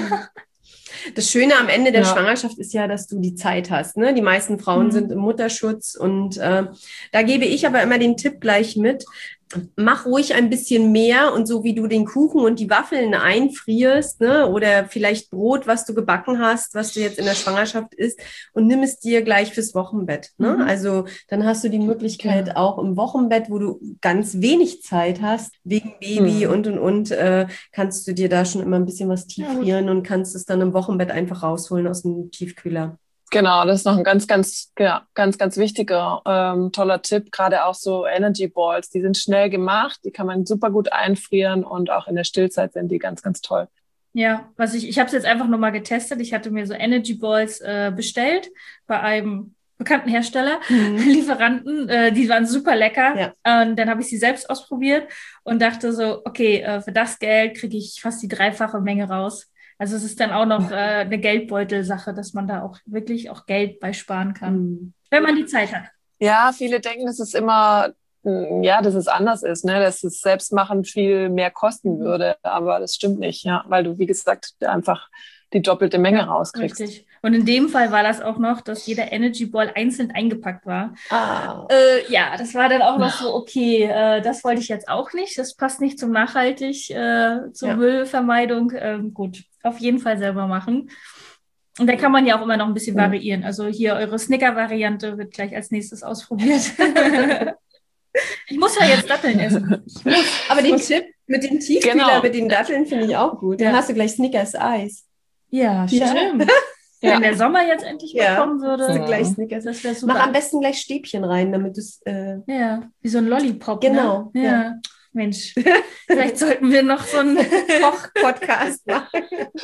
Das Schöne am Ende der ja. Schwangerschaft ist ja, dass du die Zeit hast. Ne? Die meisten Frauen mhm. sind im Mutterschutz, und äh, da gebe ich aber immer den Tipp gleich mit: Mach ruhig ein bisschen mehr, und so wie du den Kuchen und die Waffeln einfrierst, ne, oder vielleicht Brot, was du gebacken hast, was du jetzt in der Schwangerschaft isst, und nimm es dir gleich fürs Wochenbett. Ne? Mhm. Also dann hast du die Möglichkeit ja. auch im Wochenbett, wo du ganz wenig Zeit hast, wegen Baby mhm. und, und, und, äh, kannst du dir da schon immer ein bisschen was tiefrieren ja. und kannst es dann im Wochenbett einfach rausholen aus dem Tiefkühler. Genau, das ist noch ein ganz, ganz, ja, ganz, ganz wichtiger, ähm, toller Tipp. Gerade auch so Energy Balls, die sind schnell gemacht, die kann man super gut einfrieren, und auch in der Stillzeit sind die ganz, ganz toll. Ja, was ich, ich habe es jetzt einfach nur mal getestet. Ich hatte mir so Energy Balls äh, bestellt bei einem bekannten Hersteller, mhm. Lieferanten, äh, die waren super lecker. Ja. Und dann habe ich sie selbst ausprobiert und dachte so, okay, äh, für das Geld kriege ich fast die dreifache Menge raus. Also es ist dann auch noch äh, eine Geldbeutelsache, dass man da auch wirklich auch Geld bei sparen kann, mhm. wenn man die Zeit hat. Ja, viele denken, dass es immer, ja, dass es anders ist, ne? Dass es Selbstmachen viel mehr kosten würde, aber das stimmt nicht, ja, weil du, wie gesagt, einfach die doppelte Menge ja, rauskriegst. Richtig. Und in dem Fall war das auch noch, dass jeder Energy Ball einzeln eingepackt war. Ah. Äh, ja, das war dann auch noch so, okay, äh, das wollte ich jetzt auch nicht. Das passt nicht zum Nachhaltig, äh, zur ja. Müllvermeidung. Ähm, gut, auf jeden Fall selber machen. Und da kann man ja auch immer noch ein bisschen variieren. Also hier eure Snicker-Variante wird gleich als nächstes ausprobiert. Ich muss ja jetzt Datteln essen. Ich muss. Aber den Tipp mit dem Tiefkühler, Genau. mit den Datteln finde ich auch gut. Dann Ja. hast du gleich Snickers-Eis. Ja, Ja. stimmt. Ja. Wenn der Sommer jetzt endlich mal Ja. kommen würde, Hast du Ja. gleich Snickers. das wäre Mach am super. besten gleich Stäbchen rein, damit du es... Äh, Ja, wie so ein Lollipop. Genau, Ne? ja. Ja. Mensch, vielleicht sollten wir noch so einen Koch-Podcast machen.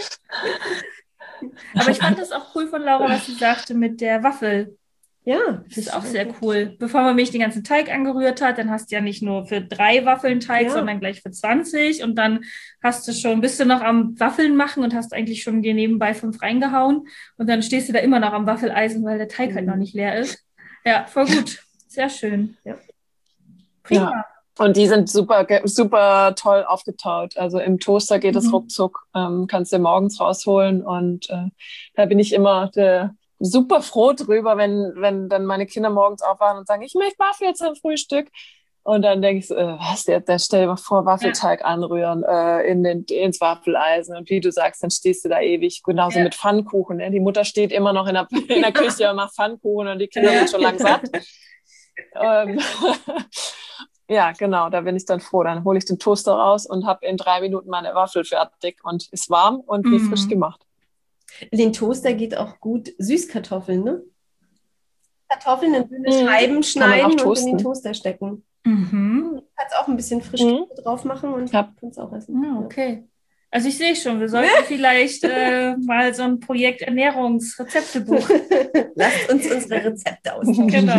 Aber ich fand das auch cool von Laura, was sie sagte mit der Waffel. Ja. Das ist auch sehr cool. Bevor man mich den ganzen Teig angerührt hat, dann hast du ja nicht nur für drei Waffeln Teig, Ja. sondern gleich für zwanzig. Und dann hast du schon, bist du noch am Waffeln machen und hast eigentlich schon dir nebenbei fünf reingehauen. Und dann stehst du da immer noch am Waffeleisen, weil der Teig halt Mhm. noch nicht leer ist. Ja, voll gut. Sehr schön. Ja. Prima. Ja. Und die sind super, ge- super toll aufgetaut. Also im Toaster geht es Mhm. ruckzuck, ähm, kannst du morgens rausholen. Und äh, da bin ich immer äh, super froh drüber, wenn, wenn dann meine Kinder morgens aufwachen und sagen, ich möchte Waffel zum Frühstück. Und dann denke ich so, äh, was, der, der stell dir mal vor, Waffelteig anrühren äh, in den, ins Waffeleisen. Und wie du sagst, dann stehst du da ewig. Genauso Ja. mit Pfannkuchen. Ne? Die Mutter steht immer noch in der, in der Küche und macht Pfannkuchen und die Kinder Ja. sind schon lang satt. ähm, ja, genau, da bin ich dann froh. Dann hole ich den Toaster raus und habe in drei Minuten meine Waffel fertig und ist warm und wie Mhm. frisch gemacht. Den Toaster geht auch gut Süßkartoffeln, ne? Kartoffeln in dünne Mhm. Scheiben Kann man schneiden auch und in toasten. den Toaster stecken. Mhm. Du kannst auch ein bisschen Frischkäse Mhm. drauf machen und Ja. kannst auch essen. Ja, okay. Also ich sehe schon, wir sollten vielleicht äh, mal so ein Projekt Ernährungsrezeptebuch. Lasst uns unsere Rezepte austauschen. Genau.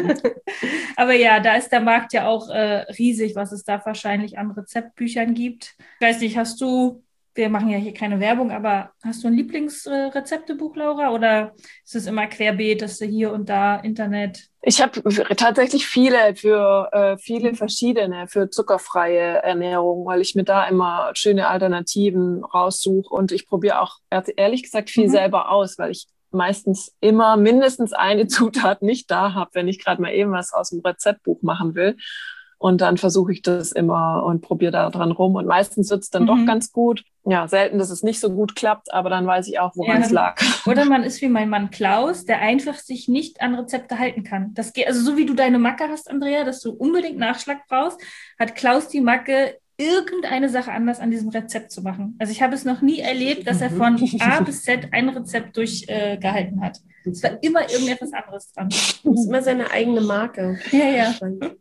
Aber ja, da ist der Markt ja auch äh, riesig, was es da wahrscheinlich an Rezeptbüchern gibt. Ich weiß nicht, hast du, wir machen ja hier keine Werbung, aber hast du ein Lieblingsrezeptebuch, Laura? Oder ist es immer querbeet, dass du hier und da Internet? Ich habe tatsächlich viele für äh, viele verschiedene für zuckerfreie Ernährung, weil ich mir da immer schöne Alternativen raussuche und ich probiere auch ehrlich gesagt viel Mhm. selber aus, weil ich meistens immer mindestens eine Zutat nicht da habe, wenn ich gerade mal eben was aus dem Rezeptbuch machen will. Und dann versuche ich das immer und probiere da dran rum. Und meistens wird es dann Mhm. doch ganz gut. Ja, selten, dass es nicht so gut klappt, aber dann weiß ich auch, woran Ja. es lag. Oder man ist wie mein Mann Klaus, der einfach sich nicht an Rezepte halten kann. Das geht, also so wie du deine Macke hast, Andrea, dass du unbedingt Nachschlag brauchst, hat Klaus die Macke, irgendeine Sache anders an diesem Rezept zu machen. Also ich habe es noch nie erlebt, dass er von A bis Z ein Rezept durchgehalten äh, gehalten hat. Es war immer irgendetwas anderes dran. Das ist immer seine eigene Marke. Ja, ja.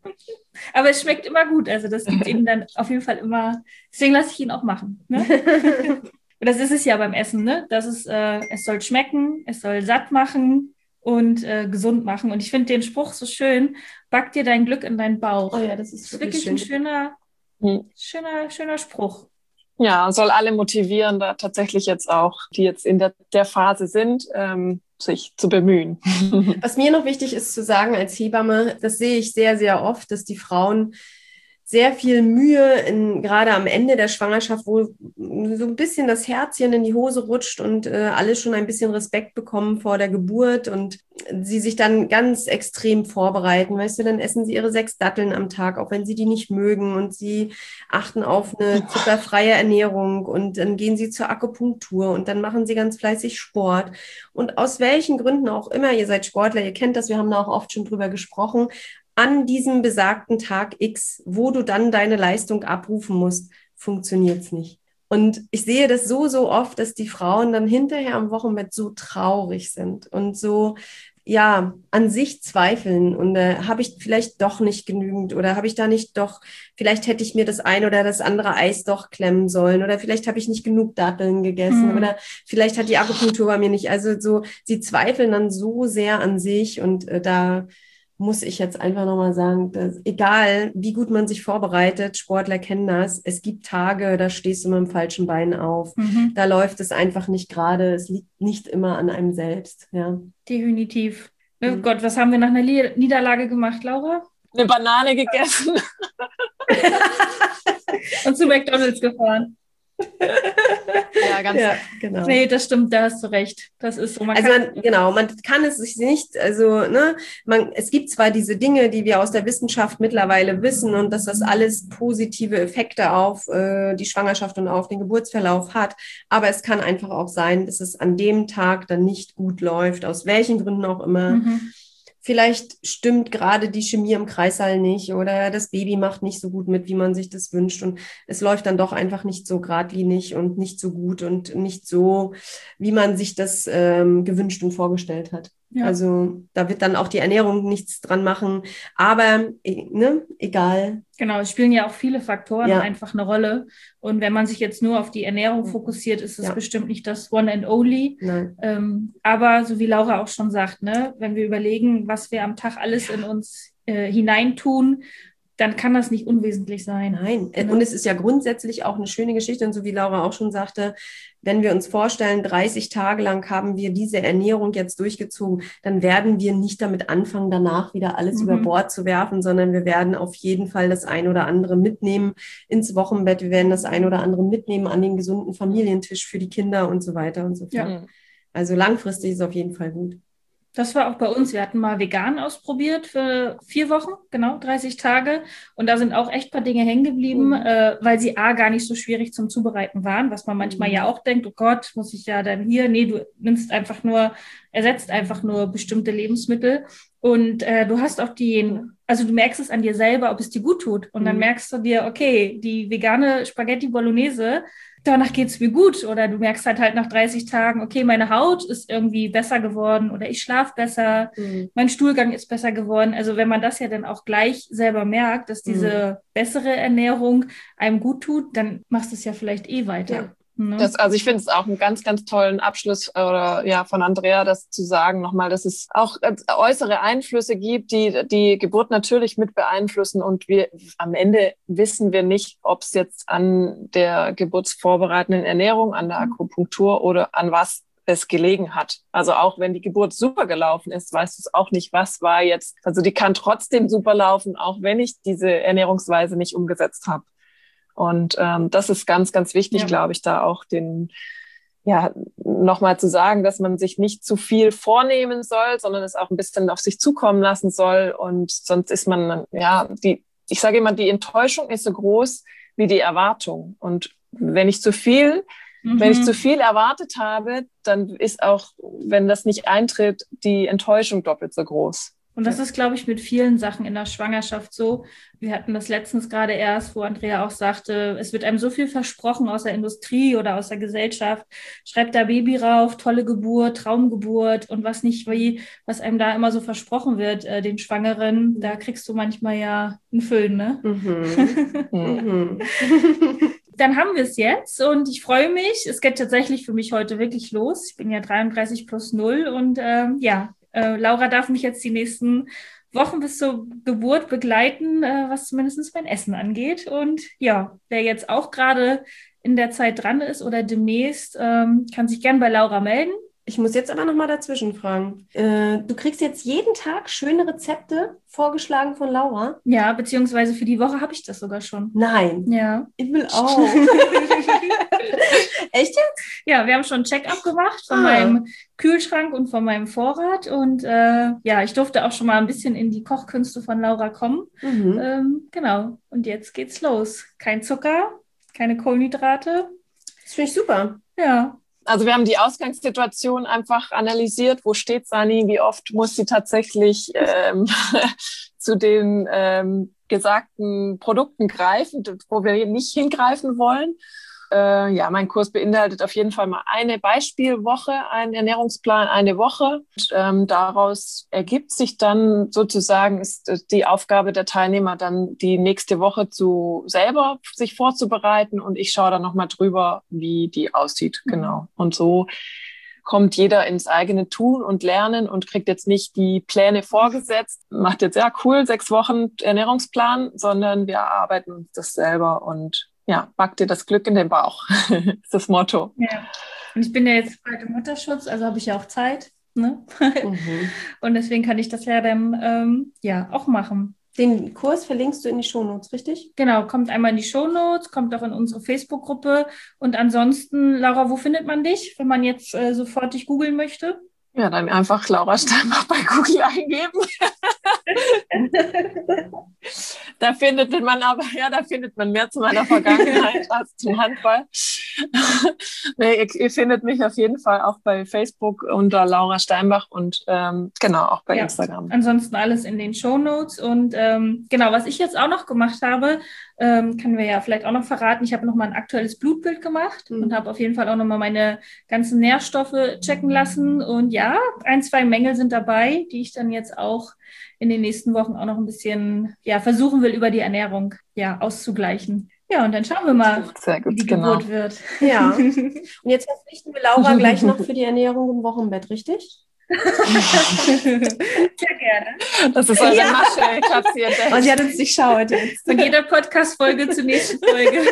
Aber es schmeckt immer gut. Also das gibt ihm dann auf jeden Fall immer, deswegen lasse ich ihn auch machen. Ne? Und das ist es ja beim Essen, ne? Das ist, äh, es soll schmecken, es soll satt machen und äh, gesund machen. Und ich finde den Spruch so schön, back dir dein Glück in deinen Bauch. Oh ja, das ist Das ist wirklich wirklich schön. ein schöner, Hm. schöner, schöner Spruch. Ja, soll alle motivieren, da tatsächlich jetzt auch, die jetzt in der, der Phase sind, ähm, sich zu bemühen. Was mir noch wichtig ist zu sagen als Hebamme, das sehe ich sehr, sehr oft, dass die Frauen sehr viel Mühe, in, gerade am Ende der Schwangerschaft, wo so ein bisschen das Herzchen in die Hose rutscht und äh, alle schon ein bisschen Respekt bekommen vor der Geburt und sie sich dann ganz extrem vorbereiten. Weißt du, dann essen sie ihre sechs Datteln am Tag, auch wenn sie die nicht mögen und sie achten auf eine zuckerfreie Ernährung und dann gehen sie zur Akupunktur und dann machen sie ganz fleißig Sport. Und aus welchen Gründen auch immer, ihr seid Sportler, ihr kennt das, wir haben da auch oft schon drüber gesprochen, an diesem besagten Tag X, wo du dann deine Leistung abrufen musst, funktioniert es nicht. Und ich sehe das so, so oft, dass die Frauen dann hinterher am Wochenbett so traurig sind und so, ja, an sich zweifeln. Und äh, habe ich vielleicht doch nicht genügend oder habe ich da nicht doch, vielleicht hätte ich mir das ein oder das andere Eis doch klemmen sollen oder vielleicht habe ich nicht genug Datteln gegessen Mhm. oder vielleicht hat die Akupunktur bei mir nicht. Also so, sie zweifeln dann so sehr an sich und äh, da muss ich jetzt einfach nochmal sagen, dass, egal wie gut man sich vorbereitet, Sportler kennen das, es gibt Tage, da stehst du mit dem falschen Bein auf, Mhm. da läuft es einfach nicht gerade, es liegt nicht immer an einem selbst. Ja. Definitiv. Oh Mhm. Gott, was haben wir nach einer Lied- Niederlage gemacht, Laura? Eine Banane gegessen. Und zu McDonald's gefahren. Ja, ganz Ja, genau. Nee, das stimmt, da hast du recht. Das ist so. Man Also kann, man, genau, man kann es sich nicht, also ne, man, es gibt zwar diese Dinge, die wir aus der Wissenschaft mittlerweile wissen und dass das alles positive Effekte auf äh, die Schwangerschaft und auf den Geburtsverlauf hat, aber es kann einfach auch sein, dass es an dem Tag dann nicht gut läuft, aus welchen Gründen auch immer. mhm. vielleicht stimmt gerade die Chemie im Kreissaal nicht oder das Baby macht nicht so gut mit, wie man sich das wünscht und es läuft dann doch einfach nicht so geradlinig und nicht so gut und nicht so, wie man sich das ähm, gewünscht und vorgestellt hat. Ja. Also da wird dann auch die Ernährung nichts dran machen, aber ne, egal. Genau, es spielen ja auch viele Faktoren ja. einfach eine Rolle und wenn man sich jetzt nur auf die Ernährung fokussiert, ist es ja. bestimmt nicht das One and Only. Ähm, aber so wie Laura auch schon sagt, ne, wenn wir überlegen, was wir am Tag alles in uns äh, hineintun, dann kann das nicht unwesentlich sein. Nein, und es ist ja grundsätzlich auch eine schöne Geschichte und so wie Laura auch schon sagte, wenn wir uns vorstellen, dreißig Tage lang haben wir diese Ernährung jetzt durchgezogen, dann werden wir nicht damit anfangen, danach wieder alles mhm. über Bord zu werfen, sondern wir werden auf jeden Fall das ein oder andere mitnehmen ins Wochenbett, wir werden das ein oder andere mitnehmen an den gesunden Familientisch für die Kinder und so weiter und so fort. Ja. Also langfristig ist es auf jeden Fall gut. Das war auch bei uns. Wir hatten mal vegan ausprobiert für vier Wochen, genau, dreißig Tage. Und da sind auch echt ein paar Dinge hängen geblieben, mhm. äh, weil sie A, gar nicht so schwierig zum Zubereiten waren, was man manchmal mhm. ja auch denkt, oh Gott, muss ich ja dann hier, nee, du nimmst einfach nur, ersetzt einfach nur bestimmte Lebensmittel. Und äh, du hast auch die, also du merkst es an dir selber, ob es dir gut tut. Und dann mhm. merkst du dir, okay, die vegane Spaghetti Bolognese, danach geht's mir gut. Oder du merkst halt halt nach dreißig Tagen, okay, meine Haut ist irgendwie besser geworden oder ich schlafe besser, mhm. mein Stuhlgang ist besser geworden. Also wenn man das ja dann auch gleich selber merkt, dass diese mhm. bessere Ernährung einem gut tut, dann machst du es ja vielleicht eh weiter. Ja. Das, also ich finde es auch einen ganz, ganz tollen Abschluss oder ja von Andrea, das zu sagen nochmal, dass es auch äußere Einflüsse gibt, die die Geburt natürlich mit beeinflussen und wir am Ende wissen wir nicht, ob es jetzt an der geburtsvorbereitenden Ernährung, an der Akupunktur oder an was es gelegen hat. Also auch wenn die Geburt super gelaufen ist, weißt du es auch nicht, was war jetzt, also die kann trotzdem super laufen, auch wenn ich diese Ernährungsweise nicht umgesetzt habe. Und ähm, das ist ganz, ganz wichtig, ja. glaube ich, da auch den, ja, nochmal zu sagen, dass man sich nicht zu viel vornehmen soll, sondern es auch ein bisschen auf sich zukommen lassen soll. Und sonst ist man, ja, die, ich sage immer, die Enttäuschung ist so groß wie die Erwartung. Und wenn ich zu viel, mhm. wenn ich zu viel erwartet habe, dann ist auch, wenn das nicht eintritt, die Enttäuschung doppelt so groß. Und das ist, glaube ich, mit vielen Sachen in der Schwangerschaft so. Wir hatten das letztens gerade erst, wo Andrea auch sagte, es wird einem so viel versprochen aus der Industrie oder aus der Gesellschaft. Schreibt da Baby rauf, tolle Geburt, Traumgeburt und was nicht, wie, was einem da immer so versprochen wird, äh, den Schwangeren, da kriegst du manchmal ja einen Föhn, ne? Mhm. mhm. Dann haben wir es jetzt und ich freue mich. Es geht tatsächlich für mich heute wirklich los. Ich bin ja dreiunddreißig plus null und ähm, ja, Äh, Laura darf mich jetzt die nächsten Wochen bis zur Geburt begleiten, äh, was zumindest mein Essen angeht. Und ja, wer jetzt auch gerade in der Zeit dran ist oder demnächst, ähm, kann sich gern bei Laura melden. Ich muss jetzt aber nochmal dazwischen fragen. Äh, du kriegst jetzt jeden Tag schöne Rezepte vorgeschlagen von Laura? Ja, beziehungsweise für die Woche habe ich das sogar schon. Nein. Ja. Ich will auch. Echt jetzt? Ja, wir haben schon ein Check-up gemacht von ah. meinem Kühlschrank und von meinem Vorrat. Und äh, ja, ich durfte auch schon mal ein bisschen in die Kochkünste von Laura kommen. Mhm. Ähm, genau. Und jetzt geht's los. Kein Zucker, keine Kohlenhydrate. Das finde ich super. Ja. Also wir haben die Ausgangssituation einfach analysiert. Wo steht Sani? Wie oft muss sie tatsächlich ähm, zu den ähm, gesagten Produkten greifen, wo wir nicht hingreifen wollen? Äh, ja, mein Kurs beinhaltet auf jeden Fall mal eine Beispielwoche, einen Ernährungsplan, eine Woche. Und, ähm, daraus ergibt sich dann sozusagen, ist die Aufgabe der Teilnehmer dann die nächste Woche zu selber sich vorzubereiten und ich schaue dann nochmal drüber, wie die aussieht. Mhm. Genau. Und so kommt jeder ins eigene Tun und Lernen und kriegt jetzt nicht die Pläne vorgesetzt, macht jetzt, ja cool, sechs Wochen Ernährungsplan, sondern wir erarbeiten uns das selber und ja, back dir das Glück in den Bauch, ist das Motto. Ja, und ich bin ja jetzt bald im Mutterschutz, also habe ich ja auch Zeit, ne? Mhm. Und deswegen kann ich das ja dann ähm, ja auch machen. Den Kurs verlinkst du in die Shownotes, richtig? Genau, kommt einmal in die Shownotes, kommt auch in unsere Facebook-Gruppe und ansonsten, Laura, wo findet man dich, wenn man jetzt äh, sofort dich googeln möchte? Ja, dann einfach Laura Steinbach bei Google eingeben. Da findet man aber, ja, da findet man mehr zu meiner Vergangenheit als zum Handball. Nee, ihr, ihr findet mich auf jeden Fall auch bei Facebook unter Laura Steinbach und ähm, genau, auch bei ja, Instagram. Ansonsten alles in den Shownotes. Und ähm, genau, was ich jetzt auch noch gemacht habe, ähm, können wir ja vielleicht auch noch verraten. Ich habe nochmal ein aktuelles Blutbild gemacht mhm. und habe auf jeden Fall auch nochmal meine ganzen Nährstoffe checken lassen. Und ja, ein, zwei Mängel sind dabei, die ich dann jetzt auch in den nächsten Wochen auch noch ein bisschen ja, versuchen will, über die Ernährung ja, auszugleichen. Ja, und dann schauen wir mal, Sehr gut, wie die genau. Geburt wird. Ja. Und jetzt verpflichten wir Laura gleich noch für die Ernährung im Wochenbett, richtig? Sehr gerne. Das ist eure ja. Masche. Ich habe sie entdeckt. Und sie hat uns durchschaut jetzt. Von jeder Podcast-Folge zur nächsten Folge.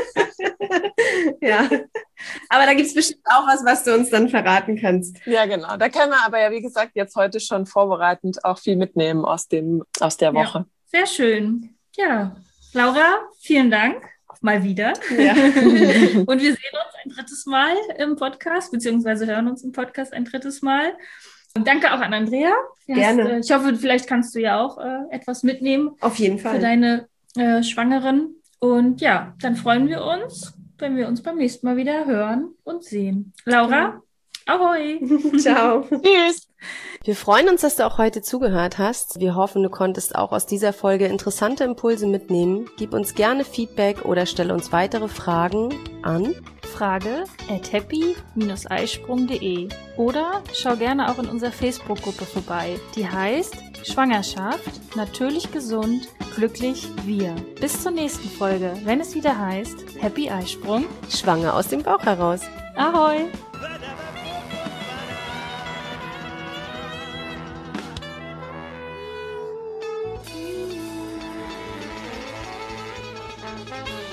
Ja. Aber da gibt es bestimmt auch was, was du uns dann verraten kannst. Ja, genau. Da können wir aber ja, wie gesagt, jetzt heute schon vorbereitend auch viel mitnehmen aus, dem, aus der Woche. Ja. Sehr schön. Ja, Laura, vielen Dank. Mal wieder. Ja. Und wir sehen uns ein drittes Mal im Podcast, beziehungsweise hören uns im Podcast ein drittes Mal. Und danke auch an Andrea. Gerne. Hast, äh, ich hoffe, vielleicht kannst du ja auch äh, etwas mitnehmen. Auf jeden Fall. Für deine äh, Schwangeren. Und ja, dann freuen wir uns, wenn wir uns beim nächsten Mal wieder hören und sehen. Laura, ahoi. Ciao. Tschüss. Wir freuen uns, dass du auch heute zugehört hast. Wir hoffen, du konntest auch aus dieser Folge interessante Impulse mitnehmen. Gib uns gerne Feedback oder stelle uns weitere Fragen an frage at happy dash eisprung punkt de oder schau gerne auch in unserer Facebook-Gruppe vorbei. Die heißt Schwangerschaft, natürlich gesund, glücklich wir. Bis zur nächsten Folge, wenn es wieder heißt Happy Eisprung, schwanger aus dem Bauch heraus. Ahoi! Thank you.